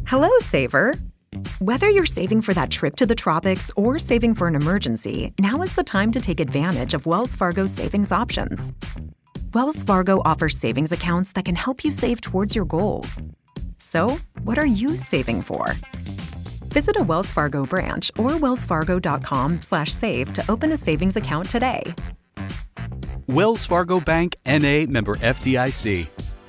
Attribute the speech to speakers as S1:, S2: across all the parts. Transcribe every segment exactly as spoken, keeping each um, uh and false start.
S1: Hello, saver. Whether you're saving for that trip to the tropics or saving for an emergency, now is the time to take advantage of Wells Fargo's savings options. Wells Fargo offers savings accounts that can help you save towards your goals. So, what are you saving for? Visit a Wells Fargo branch or wellsfargo.com slash save to open a savings account today.
S2: Wells Fargo Bank N A member F D I C.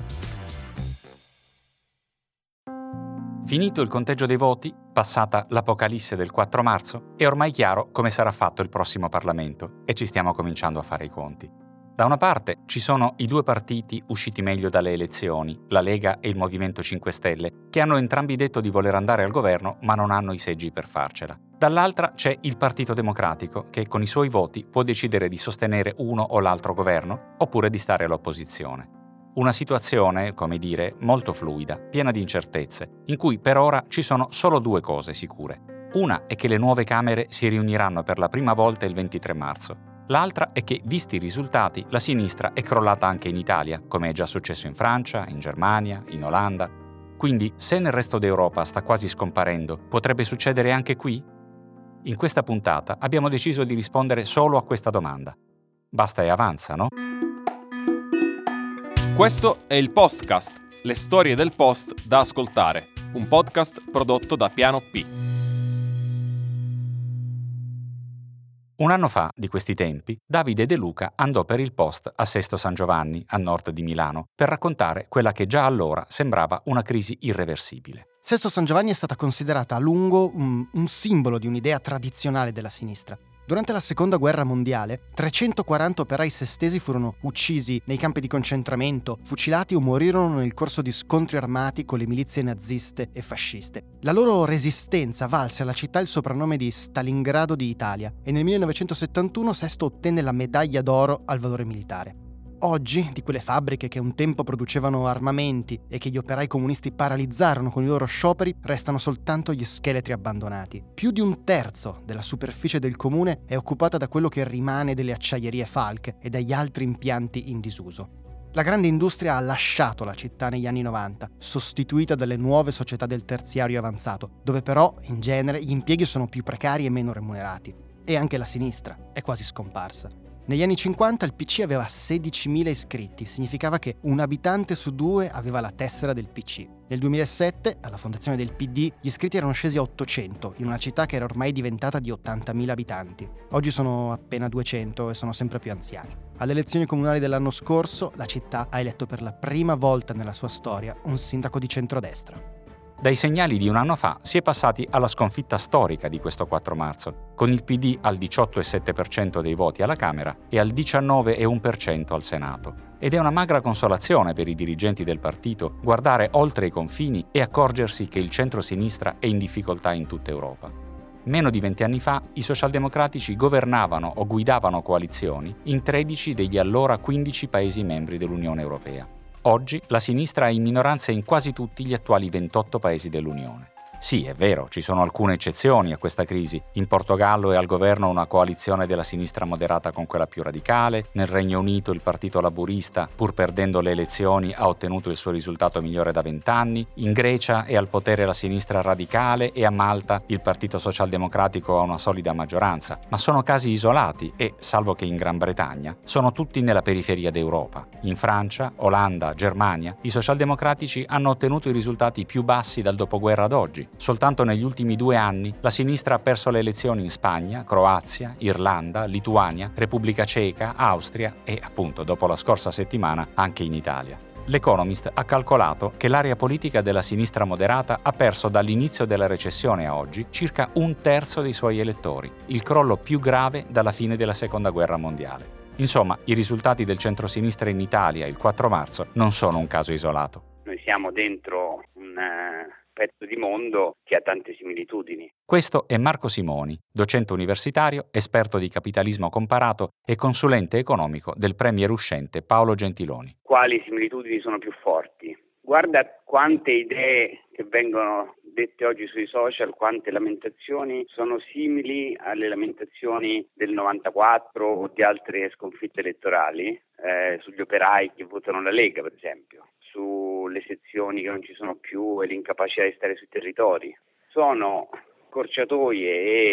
S3: Finito il conteggio dei voti, passata l'apocalisse del quattro marzo, è ormai chiaro come sarà fatto il prossimo Parlamento e ci stiamo cominciando a fare i conti. Da una parte ci sono i due partiti usciti meglio dalle elezioni, la Lega e il Movimento cinque Stelle, che hanno entrambi detto di voler andare al governo ma non hanno i seggi per farcela. Dall'altra c'è il Partito Democratico, che con i suoi voti può decidere di sostenere uno o l'altro governo oppure di stare all'opposizione. Una situazione, come dire, molto fluida, piena di incertezze, in cui per ora ci sono solo due cose sicure. Una è che le nuove Camere si riuniranno per la prima volta il ventitré marzo. L'altra è che, visti i risultati, la sinistra è crollata anche in Italia, come è già successo in Francia, in Germania, in Olanda. Quindi, se nel resto d'Europa sta quasi scomparendo, potrebbe succedere anche qui? In questa puntata abbiamo deciso di rispondere solo a questa domanda. Basta e avanza, no?
S4: Questo è il Postcast, le storie del Post da ascoltare, un podcast prodotto da Piano P.
S3: Un anno fa, di questi tempi, Davide De Luca andò per il Post a Sesto San Giovanni, a nord di Milano, per raccontare quella che già allora sembrava una crisi irreversibile.
S5: Sesto San Giovanni è stata considerata a lungo un, un simbolo di un'idea tradizionale della sinistra. Durante la Seconda Guerra Mondiale, trecentoquaranta operai sestesi furono uccisi nei campi di concentramento, fucilati o morirono nel corso di scontri armati con le milizie naziste e fasciste. La loro resistenza valse alla città il soprannome di Stalingrado di Italia e nel millenovecentosettantuno Sesto ottenne la medaglia d'oro al valore militare. Oggi, di quelle fabbriche che un tempo producevano armamenti e che gli operai comunisti paralizzarono con i loro scioperi, restano soltanto gli scheletri abbandonati. Più di un terzo della superficie del comune è occupata da quello che rimane delle acciaierie Falck e dagli altri impianti in disuso. La grande industria ha lasciato la città negli anni novanta, sostituita dalle nuove società del terziario avanzato, dove però, in genere, gli impieghi sono più precari e meno remunerati. E anche la sinistra è quasi scomparsa. Negli anni cinquanta il P C aveva sedicimila iscritti, significava che un abitante su due aveva la tessera del P C. Nel duemilasette, alla fondazione del P D, gli iscritti erano scesi a ottocento, in una città che era ormai diventata di ottantamila abitanti. Oggi sono appena duecento e sono sempre più anziani. Alle elezioni comunali dell'anno scorso, la città ha eletto per la prima volta nella sua storia un sindaco di centrodestra.
S3: Dai segnali di un anno fa si è passati alla sconfitta storica di questo quattro marzo, con il P D al diciotto virgola sette per cento dei voti alla Camera e al diciannove virgola uno per cento al Senato. Ed è una magra consolazione per i dirigenti del partito guardare oltre i confini e accorgersi che il centro-sinistra è in difficoltà in tutta Europa. Meno di venti anni fa i socialdemocratici governavano o guidavano coalizioni in tredici degli allora quindici Paesi membri dell'Unione Europea. Oggi la sinistra è in minoranza in quasi tutti gli attuali ventotto paesi dell'Unione. Sì, è vero, ci sono alcune eccezioni a questa crisi. In Portogallo è al governo una coalizione della sinistra moderata con quella più radicale, nel Regno Unito il Partito Laburista, pur perdendo le elezioni, ha ottenuto il suo risultato migliore da vent'anni, in Grecia è al potere la sinistra radicale e a Malta il Partito Socialdemocratico ha una solida maggioranza, ma sono casi isolati e, salvo che in Gran Bretagna, sono tutti nella periferia d'Europa. In Francia, Olanda, Germania, i socialdemocratici hanno ottenuto i risultati più bassi dal dopoguerra ad oggi. Soltanto negli ultimi due anni la sinistra ha perso le elezioni in Spagna, Croazia, Irlanda, Lituania, Repubblica Ceca, Austria e, appunto, dopo la scorsa settimana, anche in Italia. L'Economist ha calcolato che l'area politica della sinistra moderata ha perso dall'inizio della recessione a oggi circa un terzo dei suoi elettori, il crollo più grave dalla fine della Seconda Guerra Mondiale. Insomma, i risultati del centro-sinistra in Italia il quattro marzo non sono un caso isolato.
S6: Noi siamo dentro un pezzo di mondo che ha tante similitudini.
S3: Questo è Marco Simoni, docente universitario, esperto di capitalismo comparato e consulente economico del premier uscente Paolo Gentiloni.
S6: Quali similitudini sono più forti? Guarda quante idee che vengono dette oggi sui social, quante lamentazioni sono simili alle lamentazioni del novantaquattro o di altre sconfitte elettorali, eh, sugli operai che votano la Lega, per esempio, su sulle sezioni che non ci sono più e l'incapacità di stare sui territori. Sono scorciatoie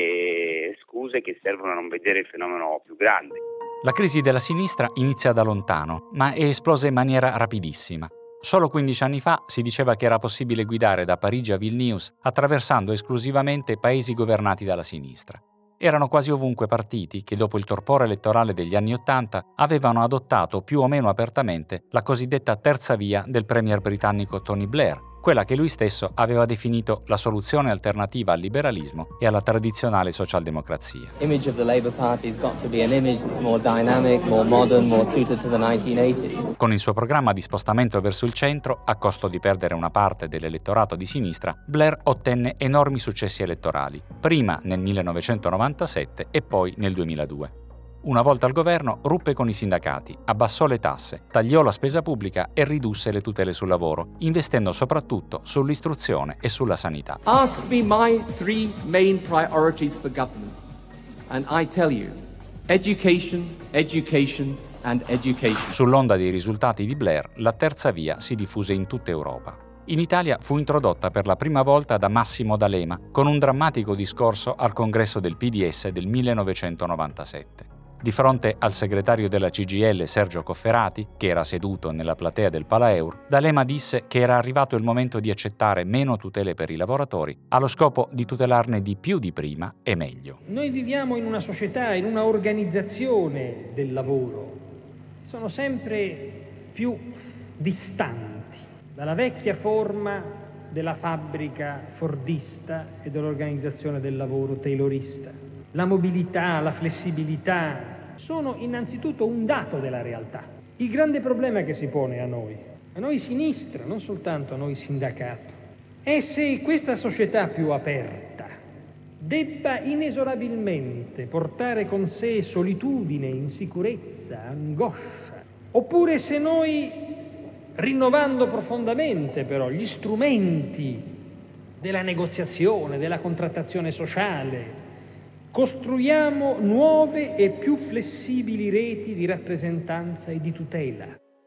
S6: e scuse che servono a non vedere il fenomeno più grande.
S3: La crisi della sinistra inizia da lontano, ma è esplosa in maniera rapidissima. Solo quindici anni fa si diceva che era possibile guidare da Parigi a Vilnius attraversando esclusivamente paesi governati dalla sinistra. Erano quasi ovunque partiti che dopo il torpore elettorale degli anni Ottanta avevano adottato più o meno apertamente la cosiddetta terza via del premier britannico Tony Blair, quella che lui stesso aveva definito la soluzione alternativa al liberalismo e alla tradizionale socialdemocrazia.
S7: Image of the Labour Party has got to be an image that's more dynamic, more modern, more suited to the nineteen eighties.
S3: Con il suo programma di spostamento verso il centro, a costo di perdere una parte dell'elettorato di sinistra, Blair ottenne enormi successi elettorali, prima nel millenovecentonovantasette e poi nel duemiladue. Una volta al governo ruppe con i sindacati, abbassò le tasse, tagliò la spesa pubblica e ridusse le tutele sul lavoro, investendo soprattutto sull'istruzione e sulla sanità.
S8: Ask me my three main priorities for government, and I tell you, education, education and education.
S3: Sull'onda dei risultati di Blair, la terza via si diffuse in tutta Europa. In Italia fu introdotta per la prima volta da Massimo D'Alema con un drammatico discorso al congresso del P D S del millenovecentonovantasette. Di fronte al segretario della C G I L Sergio Cofferati, che era seduto nella platea del Palaeur, D'Alema disse che era arrivato il momento di accettare meno tutele per i lavoratori, allo scopo di tutelarne di più di prima e meglio.
S9: Noi viviamo in una società, in una organizzazione del lavoro. Sono sempre più distanti dalla vecchia forma della fabbrica fordista e dell'organizzazione del lavoro taylorista. La mobilità, la flessibilità sono innanzitutto un dato della realtà. Il grande problema che si pone a noi, a noi sinistra, non soltanto a noi sindacato, è se questa società più aperta debba inesorabilmente portare con sé solitudine, insicurezza, angoscia, oppure se noi, rinnovando profondamente però gli strumenti della negoziazione, della contrattazione sociale, costruiamo nuove e più flessibili reti di rappresentanza e di tutela.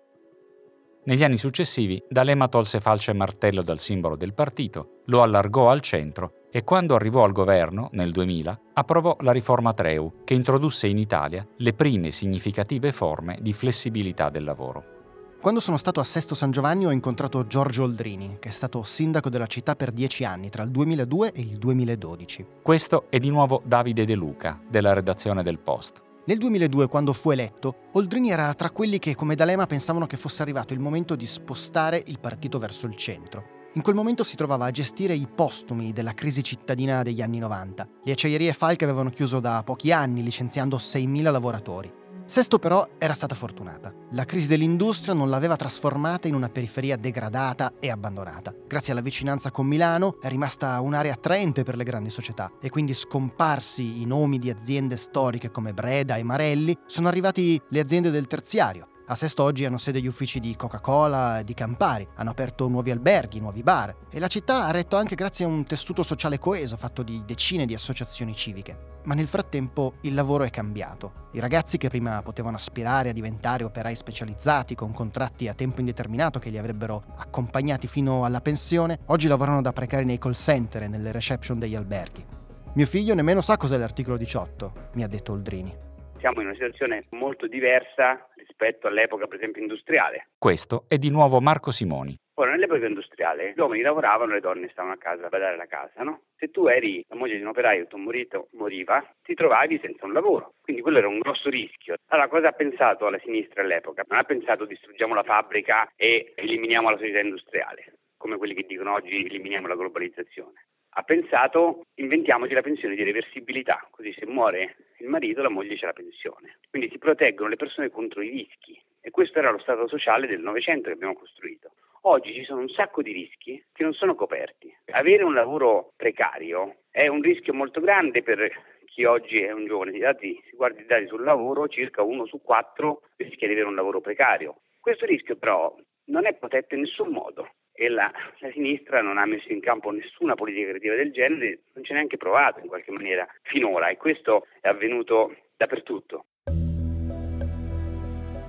S3: Negli anni successivi, D'Alema tolse falce e martello dal simbolo del partito, lo allargò al centro e quando arrivò al governo, nel duemila, approvò la riforma Treu, che introdusse in Italia le prime significative forme di flessibilità del lavoro.
S5: Quando sono stato a Sesto San Giovanni ho incontrato Giorgio Oldrini, che è stato sindaco della città per dieci anni, tra il duemiladue e il duemiladodici.
S3: Questo è di nuovo Davide De Luca, della redazione del Post.
S5: Nel duemiladue, quando fu eletto, Oldrini era tra quelli che, come D'Alema, pensavano che fosse arrivato il momento di spostare il partito verso il centro. In quel momento si trovava a gestire i postumi della crisi cittadina degli anni novanta. Le acciaierie Falck avevano chiuso da pochi anni, licenziando seimila lavoratori. Sesto però era stata fortunata. La crisi dell'industria non l'aveva trasformata in una periferia degradata e abbandonata. Grazie alla vicinanza con Milano è rimasta un'area attraente per le grandi società e quindi, scomparsi i nomi di aziende storiche come Breda e Marelli, sono arrivati le aziende del terziario. A Sesto oggi hanno sede gli uffici di Coca-Cola e di Campari, hanno aperto nuovi alberghi, nuovi bar e la città ha retto anche grazie a un tessuto sociale coeso fatto di decine di associazioni civiche. Ma nel frattempo il lavoro è cambiato. I ragazzi che prima potevano aspirare a diventare operai specializzati con contratti a tempo indeterminato che li avrebbero accompagnati fino alla pensione, oggi lavorano da precari nei call center e nelle reception degli alberghi. Mio figlio nemmeno sa cos'è l'articolo diciotto, mi ha detto Oldrini.
S6: Siamo in una situazione molto diversa rispetto all'epoca, per esempio, industriale.
S3: Questo è di nuovo Marco Simoni.
S6: Ora, nell'epoca industriale gli uomini lavoravano, le donne stavano a casa a badare la casa, no? Se tu eri la moglie di un operaio e tuo marito moriva, ti trovavi senza un lavoro. Quindi quello era un grosso rischio. Allora, cosa ha pensato la sinistra all'epoca? Non ha pensato distruggiamo la fabbrica e eliminiamo la società industriale, come quelli che dicono oggi eliminiamo la globalizzazione. Ha pensato inventiamoci la pensione di reversibilità, così se muore il marito la moglie c'è la pensione. Quindi si proteggono le persone contro i rischi e questo era lo stato sociale del Novecento che abbiamo costruito. Oggi ci sono un sacco di rischi che non sono coperti. Avere un lavoro precario è un rischio molto grande per chi oggi è un giovane. I dati, si guarda i dati sul lavoro, circa uno su quattro rischia di avere un lavoro precario. Questo rischio però non è protetto in nessun modo. E la, la sinistra non ha messo in campo nessuna politica creativa del genere, non ci ha neanche provato in qualche maniera finora e questo è avvenuto dappertutto.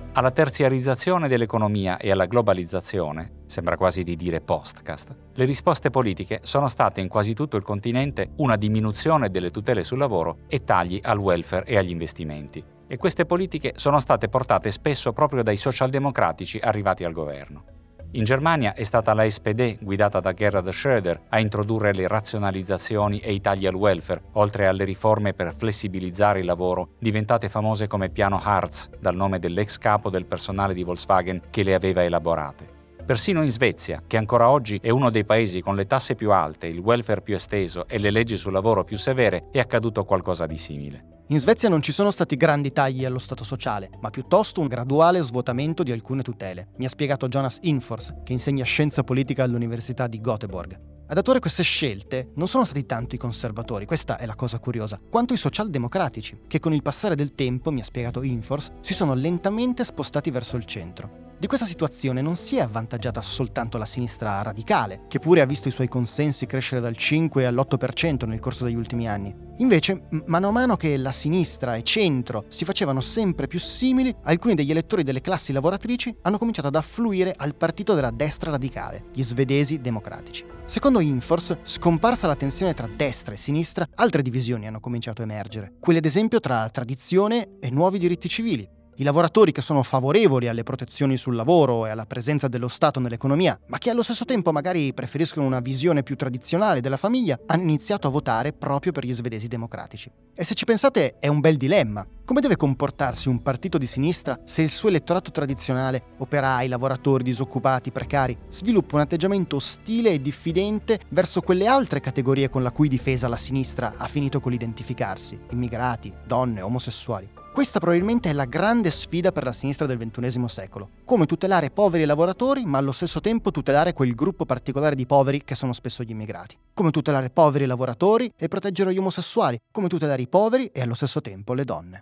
S3: Alla terziarizzazione dell'economia e alla globalizzazione, sembra quasi di dire postcast, le risposte politiche sono state in quasi tutto il continente una diminuzione delle tutele sul lavoro e tagli al welfare e agli investimenti. E queste politiche sono state portate spesso proprio dai socialdemocratici arrivati al governo. In Germania è stata la S P D, guidata da Gerhard Schröder, a introdurre le razionalizzazioni e i tagli al welfare, oltre alle riforme per flessibilizzare il lavoro, diventate famose come Piano Hartz, dal nome dell'ex capo del personale di Volkswagen che le aveva elaborate. Persino in Svezia, che ancora oggi è uno dei paesi con le tasse più alte, il welfare più esteso e le leggi sul lavoro più severe, è accaduto qualcosa di simile.
S5: In Svezia non ci sono stati grandi tagli allo Stato sociale, ma piuttosto un graduale svuotamento di alcune tutele. Mi ha spiegato Jonas Infors, che insegna scienza politica all'Università di Göteborg. Ad attuare queste scelte non sono stati tanto i conservatori, questa è la cosa curiosa, quanto i socialdemocratici, che con il passare del tempo, mi ha spiegato Infors, si sono lentamente spostati verso il centro. Di questa situazione non si è avvantaggiata soltanto la sinistra radicale, che pure ha visto i suoi consensi crescere dal cinque all'otto per cento nel corso degli ultimi anni. Invece, mano a mano che la sinistra e centro si facevano sempre più simili, alcuni degli elettori delle classi lavoratrici hanno cominciato ad affluire al partito della destra radicale, gli svedesi democratici. Secondo Infors, scomparsa la tensione tra destra e sinistra, altre divisioni hanno cominciato a emergere, quelle ad esempio tra tradizione e nuovi diritti civili. I lavoratori che sono favorevoli alle protezioni sul lavoro e alla presenza dello Stato nell'economia, ma che allo stesso tempo magari preferiscono una visione più tradizionale della famiglia, hanno iniziato a votare proprio per gli svedesi democratici. E se ci pensate è un bel dilemma. Come deve comportarsi un partito di sinistra se il suo elettorato tradizionale, operai, lavoratori, disoccupati, precari, sviluppa un atteggiamento ostile e diffidente verso quelle altre categorie con la cui difesa la sinistra ha finito con l'identificarsi, immigrati, donne, omosessuali? Questa probabilmente è la grande sfida per la sinistra del ventunesimo secolo. Come tutelare poveri e lavoratori, ma allo stesso tempo tutelare quel gruppo particolare di poveri che sono spesso gli immigrati. Come tutelare poveri e lavoratori e proteggere gli omosessuali. Come tutelare i poveri e allo stesso tempo le donne.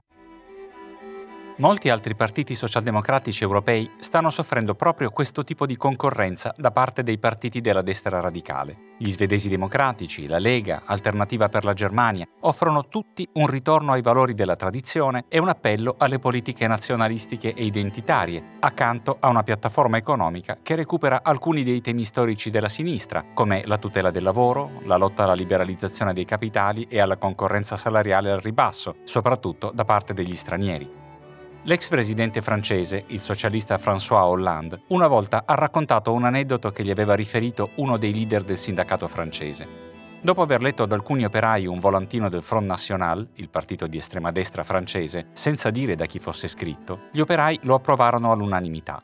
S3: Molti altri partiti socialdemocratici europei stanno soffrendo proprio questo tipo di concorrenza da parte dei partiti della destra radicale. Gli svedesi democratici, la Lega, Alternativa per la Germania offrono tutti un ritorno ai valori della tradizione e un appello alle politiche nazionalistiche e identitarie, accanto a una piattaforma economica che recupera alcuni dei temi storici della sinistra, come la tutela del lavoro, la lotta alla liberalizzazione dei capitali e alla concorrenza salariale al ribasso, soprattutto da parte degli stranieri. L'ex presidente francese, il socialista François Hollande, una volta ha raccontato un aneddoto che gli aveva riferito uno dei leader del sindacato francese. Dopo aver letto ad alcuni operai un volantino del Front National, il partito di estrema destra francese, senza dire da chi fosse scritto, gli operai lo approvarono all'unanimità.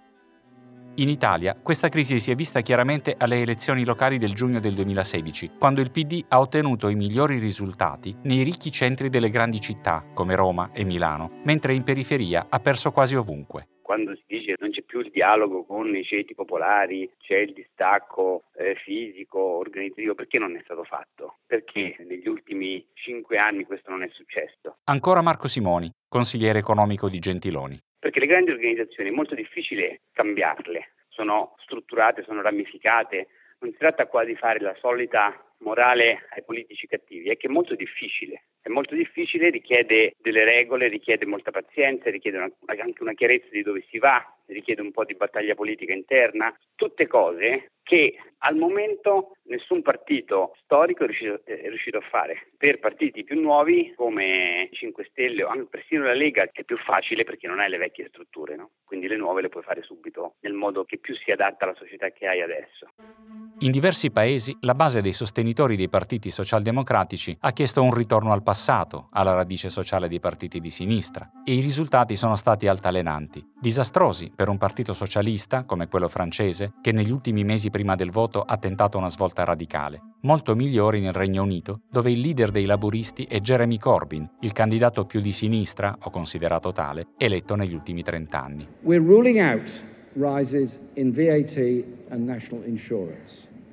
S3: In Italia, questa crisi si è vista chiaramente alle elezioni locali del giugno del duemilasedici, quando il P D ha ottenuto i migliori risultati nei ricchi centri delle grandi città, come Roma e Milano, mentre in periferia ha perso quasi ovunque.
S6: Quando si dice che non c'è più il dialogo con i ceti popolari, c'è il distacco eh, fisico, organizzativo, perché non è stato fatto? Perché negli ultimi cinque anni questo non è successo?
S3: Ancora Marco Simoni, consigliere economico di Gentiloni.
S6: Perché le grandi organizzazioni è molto difficile cambiarle, sono strutturate, sono ramificate, non si tratta qua di fare la solita morale ai politici cattivi, è che è molto difficile, è molto difficile, richiede delle regole, richiede molta pazienza, richiede una, anche una chiarezza di dove si va, richiede un po' di battaglia politica interna, tutte cose che al momento nessun partito storico è riuscito, è riuscito a fare. Per partiti più nuovi come cinque Stelle o anche persino la Lega è più facile perché non hai le vecchie strutture, no? Quindi le nuove le puoi fare subito nel modo che più si adatta alla società che hai adesso.
S3: In diversi paesi la base dei sostenitori dei partiti socialdemocratici ha chiesto un ritorno al passato, alla radice sociale dei partiti di sinistra, e i risultati sono stati altalenanti, disastrosi per un partito socialista come quello francese che negli ultimi mesi prima del voto ha tentato una svolta radicale, molto migliori nel Regno Unito, dove il leader dei laburisti è Jeremy Corbyn, il candidato più di sinistra, o considerato tale, eletto negli ultimi trent'anni.
S10: We're ruling out rises in V A T and national insurance.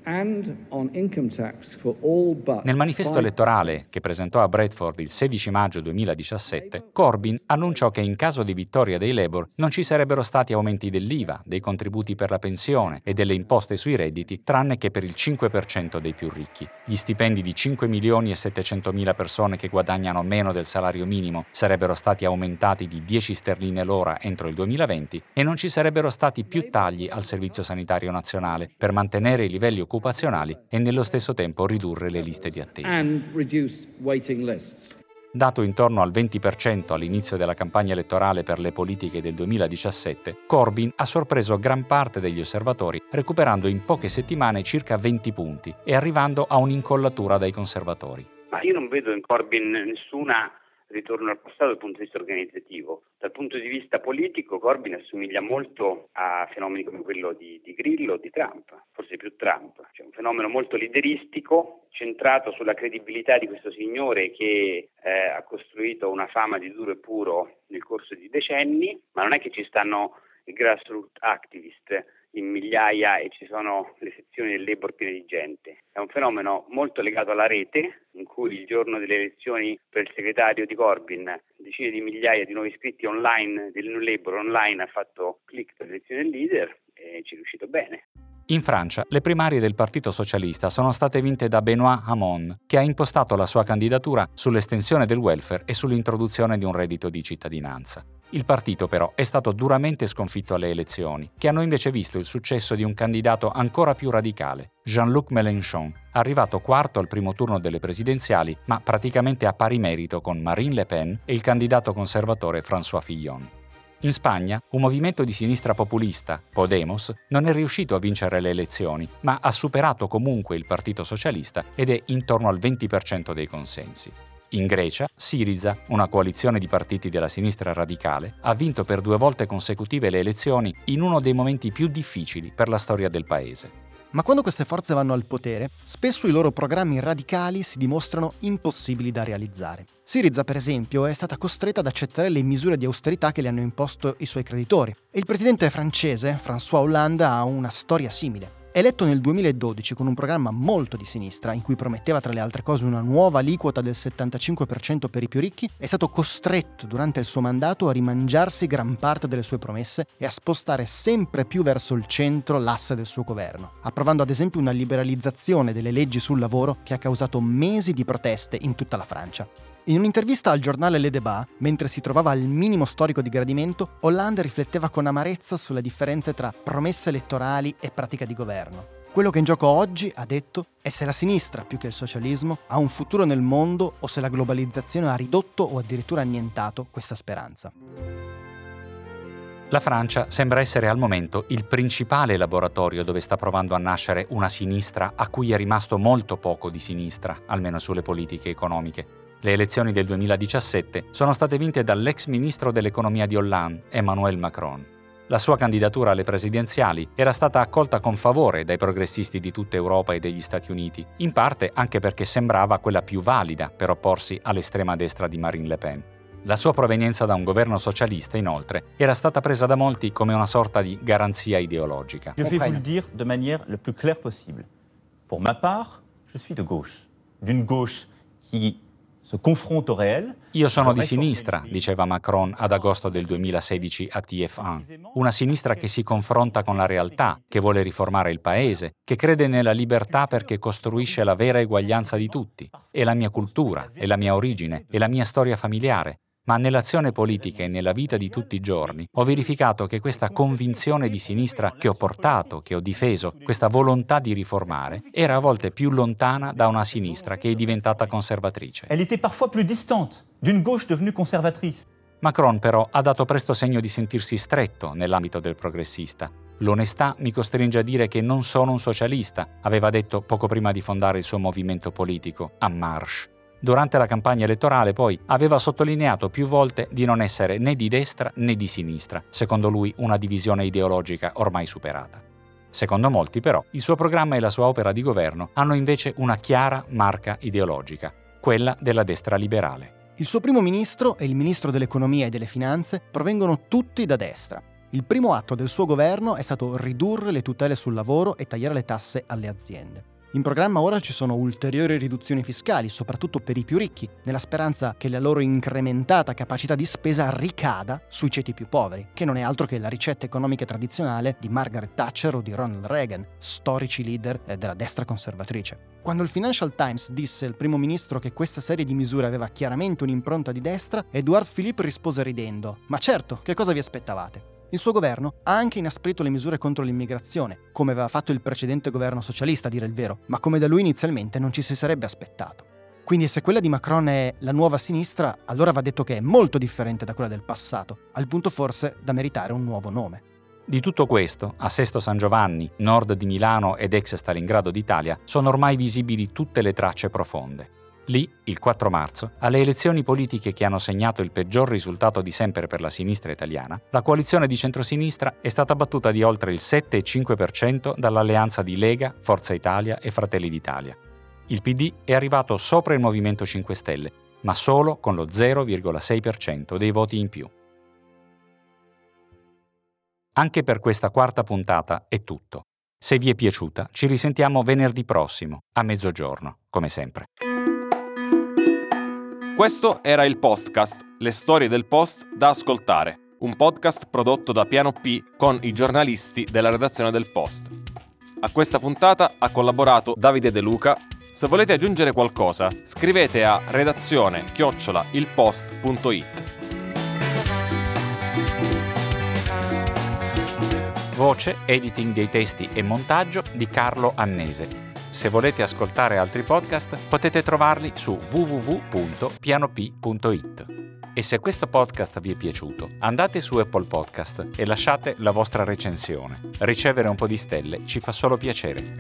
S10: and on income tax for all but
S3: Nel manifesto elettorale che presentò a Bradford il sedici maggio duemiladiciassette, Corbyn annunciò che in caso di vittoria dei Labour non ci sarebbero stati aumenti dell'I V A, dei contributi per la pensione e delle imposte sui redditi, tranne che per il cinque per cento dei più ricchi. Gli stipendi di cinque milioni e settecentomila persone che guadagnano meno del salario minimo sarebbero stati aumentati di dieci sterline l'ora entro il duemilaventi e non ci sarebbero stati più tagli al servizio sanitario nazionale per mantenere i livelli occupazionali e nello stesso tempo ridurre le liste di attesa.
S10: and reduce waiting lists.
S3: Dato intorno al venti per cento all'inizio della campagna elettorale per le politiche del duemiladiciassette, Corbyn ha sorpreso gran parte degli osservatori, recuperando in poche settimane circa venti punti e arrivando a un'incollatura dai conservatori.
S6: Ma io non vedo in Corbyn nessuna ritorno al passato dal punto di vista organizzativo. Dal punto di vista politico Corbyn assomiglia molto a fenomeni come quello di, di Grillo o di Trump, forse più Trump. Cioè un fenomeno molto lideristico, centrato sulla credibilità di questo signore che eh, ha costruito una fama di duro e puro nel corso di decenni, ma non è che ci stanno i grassroots activist in migliaia e ci sono le sezioni del Labour piene di gente. È un fenomeno molto legato alla rete, in cui il giorno delle elezioni per il segretario di Corbyn decine di migliaia di nuovi iscritti online del Labour online ha fatto click per l'elezione del leader e ci è riuscito bene.
S3: In Francia, le primarie del Partito Socialista sono state vinte da Benoît Hamon, che ha impostato la sua candidatura sull'estensione del welfare e sull'introduzione di un reddito di cittadinanza. Il partito però è stato duramente sconfitto alle elezioni, che hanno invece visto il successo di un candidato ancora più radicale, Jean-Luc Mélenchon, arrivato quarto al primo turno delle presidenziali, ma praticamente a pari merito con Marine Le Pen e il candidato conservatore François Fillon. In Spagna, un movimento di sinistra populista, Podemos, non è riuscito a vincere le elezioni, ma ha superato comunque il Partito Socialista ed è intorno al venti per cento dei consensi. In Grecia, Syriza, una coalizione di partiti della sinistra radicale, ha vinto per due volte consecutive le elezioni in uno dei momenti più difficili per la storia del paese.
S5: Ma quando queste forze vanno al potere, spesso i loro programmi radicali si dimostrano impossibili da realizzare. Syriza, per esempio, è stata costretta ad accettare le misure di austerità che le hanno imposto i suoi creditori. E il presidente francese, François Hollande, ha una storia simile. Eletto nel duemiladodici con un programma molto di sinistra, in cui prometteva tra le altre cose una nuova aliquota del settantacinque per cento per i più ricchi, è stato costretto durante il suo mandato a rimangiarsi gran parte delle sue promesse e a spostare sempre più verso il centro l'asse del suo governo, approvando ad esempio una liberalizzazione delle leggi sul lavoro che ha causato mesi di proteste in tutta la Francia. In un'intervista al giornale Le Débat, mentre si trovava al minimo storico di gradimento, Hollande rifletteva con amarezza sulle differenze tra promesse elettorali e pratica di governo. Quello che è in gioco oggi, ha detto, è se la sinistra, più che il socialismo, ha un futuro nel mondo o se la globalizzazione ha ridotto o addirittura annientato questa speranza.
S3: La Francia sembra essere al momento il principale laboratorio dove sta provando a nascere una sinistra a cui è rimasto molto poco di sinistra, almeno sulle politiche economiche. Le elezioni del duemiladiciassette sono state vinte dall'ex ministro dell'economia di Hollande, Emmanuel Macron. La sua candidatura alle presidenziali era stata accolta con favore dai progressisti di tutta Europa e degli Stati Uniti, in parte anche perché sembrava quella più valida per opporsi all'estrema destra di Marine Le Pen. La sua provenienza da un governo socialista, inoltre, era stata presa da molti come una sorta di garanzia ideologica.
S11: Je vais vous le dire de manière la plus claire possible. Pour ma part, je suis de gauche. D'une gauche qui
S3: Io sono di sinistra, diceva Macron ad agosto del duemilasedici a T F uno. Una sinistra che si confronta con la realtà, che vuole riformare il paese, che crede nella libertà perché costruisce la vera eguaglianza di tutti. È la mia cultura, è la mia origine, è la mia storia familiare. Ma nell'azione politica e nella vita di tutti i giorni ho verificato che questa convinzione di sinistra che ho portato, che ho difeso, questa volontà di riformare, era a volte più lontana da una sinistra che è diventata conservatrice.
S11: Elle était parfois plus distante d'une gauche devenue conservatrice.
S3: Macron però ha dato presto segno di sentirsi stretto nell'ambito del progressista. L'onestà mi costringe a dire che non sono un socialista, aveva detto poco prima di fondare il suo movimento politico, En Marche. Durante la campagna elettorale, poi, aveva sottolineato più volte di non essere né di destra né di sinistra, secondo lui una divisione ideologica ormai superata. Secondo molti, però, il suo programma e la sua opera di governo hanno invece una chiara marca ideologica, quella della destra liberale.
S5: Il suo primo ministro e il ministro dell'economia e delle finanze provengono tutti da destra. Il primo atto del suo governo è stato ridurre le tutele sul lavoro e tagliare le tasse alle aziende. In programma ora ci sono ulteriori riduzioni fiscali, soprattutto per i più ricchi, nella speranza che la loro incrementata capacità di spesa ricada sui ceti più poveri, che non è altro che la ricetta economica tradizionale di Margaret Thatcher o di Ronald Reagan, storici leader della destra conservatrice. Quando il Financial Times disse al primo ministro che questa serie di misure aveva chiaramente un'impronta di destra, Édouard Philippe rispose ridendo: «Ma certo, che cosa vi aspettavate?» Il suo governo ha anche inasprito le misure contro l'immigrazione, come aveva fatto il precedente governo socialista, a dire il vero, ma come da lui inizialmente non ci si sarebbe aspettato. Quindi se quella di Macron è la nuova sinistra, allora va detto che è molto differente da quella del passato, al punto forse da meritare un nuovo nome.
S3: Di tutto questo, a Sesto San Giovanni, nord di Milano ed ex Stalingrado d'Italia, sono ormai visibili tutte le tracce profonde. Lì, il quattro marzo, alle elezioni politiche che hanno segnato il peggior risultato di sempre per la sinistra italiana, la coalizione di centrosinistra è stata battuta di oltre il sette virgola cinque per cento dall'alleanza di Lega, Forza Italia e Fratelli d'Italia. Il P D è arrivato sopra il Movimento cinque Stelle, ma solo con lo zero virgola sei per cento dei voti in più. Anche per questa quarta puntata è tutto. Se vi è piaciuta, ci risentiamo venerdì prossimo, a mezzogiorno, come sempre.
S4: Questo era il Postcast, le storie del Post da ascoltare, un podcast prodotto da Piano P con i giornalisti della redazione del Post. A questa puntata ha collaborato Davide De Luca. Se volete aggiungere qualcosa, scrivete a redazione chiocciola ilpost punto it.
S3: Voce, editing dei testi e montaggio di Carlo Annese. Se volete ascoltare altri podcast, potete trovarli su w w w punto pianopi punto it. E se questo podcast vi è piaciuto, andate su Apple Podcast e lasciate la vostra recensione. Ricevere un po' di stelle ci fa solo piacere.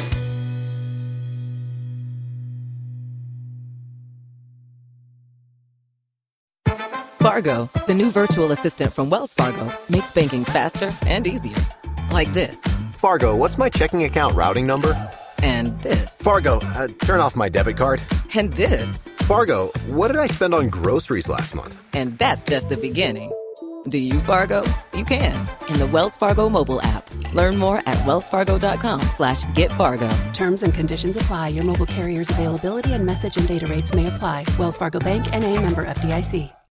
S12: Fargo, the new virtual assistant from Wells Fargo, makes banking faster and easier. Like this.
S13: Fargo, what's my checking account routing number?
S12: And this.
S13: Fargo, uh, turn off my debit card.
S12: And this.
S13: Fargo, what did I spend on groceries last month?
S12: And that's just the beginning. Do you, Fargo? You can. In the Wells Fargo mobile app. Learn more at wellsfargo.com slash get Fargo.
S14: Terms and conditions apply. Your mobile carrier's availability and message and data rates may apply. Wells Fargo Bank, N A, member F D I C.